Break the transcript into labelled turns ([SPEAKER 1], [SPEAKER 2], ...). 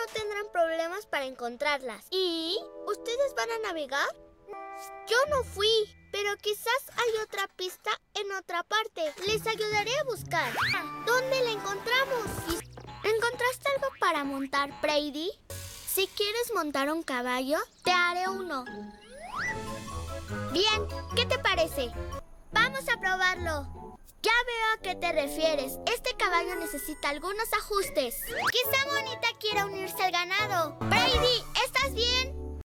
[SPEAKER 1] no tendrán problemas para encontrarlas. ¿Y ustedes van a navegar? Yo no fui, pero quizás hay otra pista en otra parte. Les ayudaré a buscar. ¿Dónde la encontramos? ¿Encontraste algo para montar, Brady? Si quieres montar un caballo, te haré uno. Bien, ¿qué te parece? ¡Vamos a probarlo! Ya veo a qué te refieres. Este caballo necesita algunos ajustes. Quizá Bonita quiera unirse al ganado. Brady, ¿estás bien?